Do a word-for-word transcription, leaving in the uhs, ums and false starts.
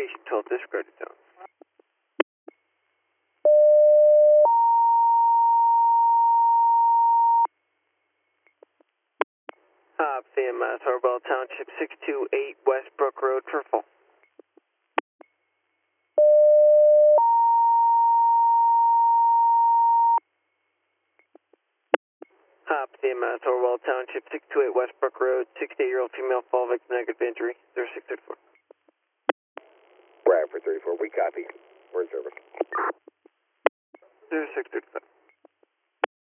Station twelve, disregarded zone. Uh, Sam, uh, Sorbel Township, six two eight Westbrook Road, Purple. Hop, Sam, uh, Sorbel Township, six two eight Westbrook Road, sixty-eight-year-old female fall victim, negative injury, zero six thirty-four. Bradford thirty-four, we copy. We're in service. zero six thirty-five.